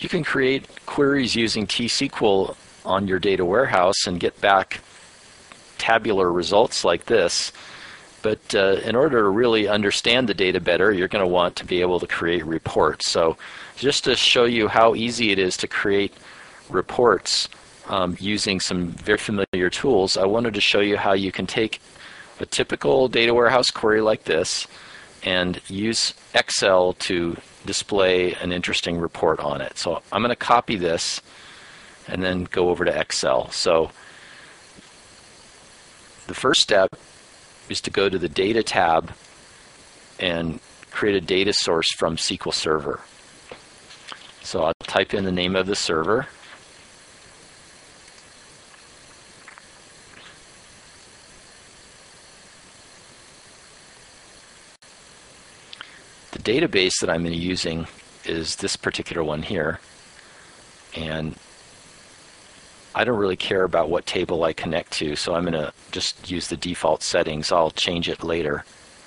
You can create queries using T-SQL on your data warehouse and get back tabular results like this. But in order to really understand the data better, you're going to want to be able to create reports. So just to show you how easy it is to create reports using some very familiar tools, I wanted to show you how you can take a typical data warehouse query like this and use Excel to display an interesting report on it. So I'm going to copy this and then go over to Excel. So the first step is to go to the Data tab and create a data source from SQL Server. So I'll type in the name of the server. The database that I'm using is this particular one here, and I don't really care about what table I connect to, so I'm going to just use the default settings. I'll change it later.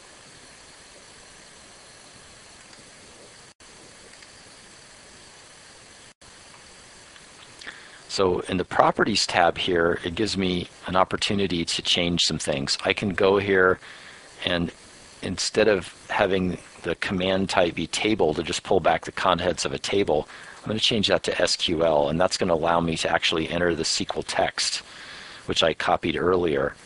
So in the Properties tab here, it gives me an opportunity to change some things. I can go here and instead of having the command type be table to just pull back the contents of a table, I'm going to change that to SQL, and that's going to allow me to actually enter the SQL text, which I copied earlier.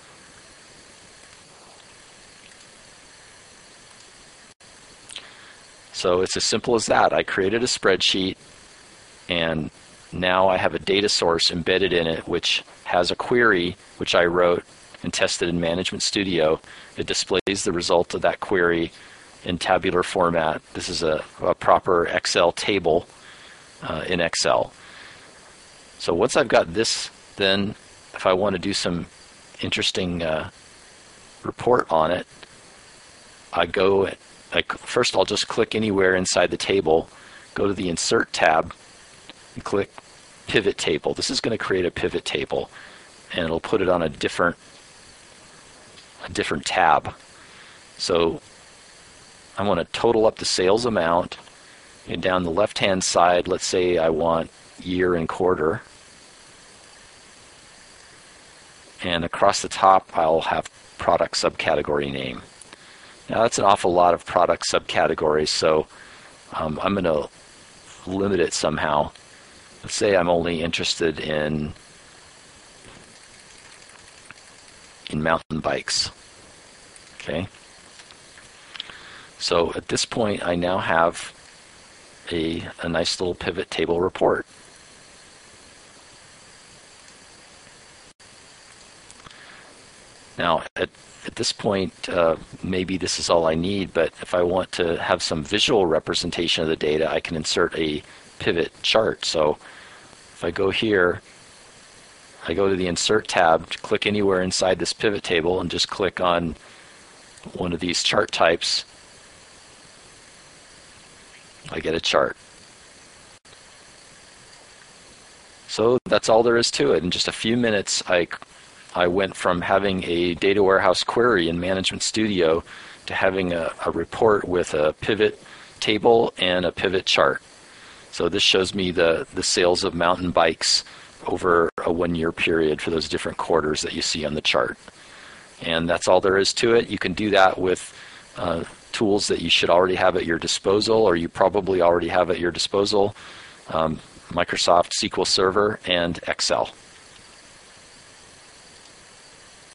So it's as simple as that. I created a spreadsheet, and now I have a data source embedded in it which has a query which I wrote and tested in Management Studio. It displays the result of that query in tabular format. This is a proper Excel table in Excel. So once I've got this, then if I want to do some interesting report on it, first I'll just click anywhere inside the table, go to the Insert tab, and click Pivot Table. This is going to create a pivot table, and it'll put it on a different tab. So I want to total up the sales amount, and down the left-hand side, let's say I want year and quarter, and across the top I'll have product subcategory name. Now that's an awful lot of product subcategories, so I'm going to limit it somehow. Let's say I'm only interested in mountain bikes. Okay. So at this point, I now have a nice little pivot table report. Now, at this point, maybe this is all I need, but if I want to have some visual representation of the data, I can insert a pivot chart. So if I go here, I go to the Insert tab, click anywhere inside this pivot table, and just click on one of these chart types, I get a chart. So that's all there is to it. In just a few minutes, I went from having a data warehouse query in Management Studio to having a report with a pivot table and a pivot chart. So this shows me the sales of mountain bikes over a 1-year period for those different quarters that you see on the chart. And that's all there is to it. You can do that with tools that you should already have at your disposal, or you probably already have at your disposal, Microsoft SQL Server and Excel.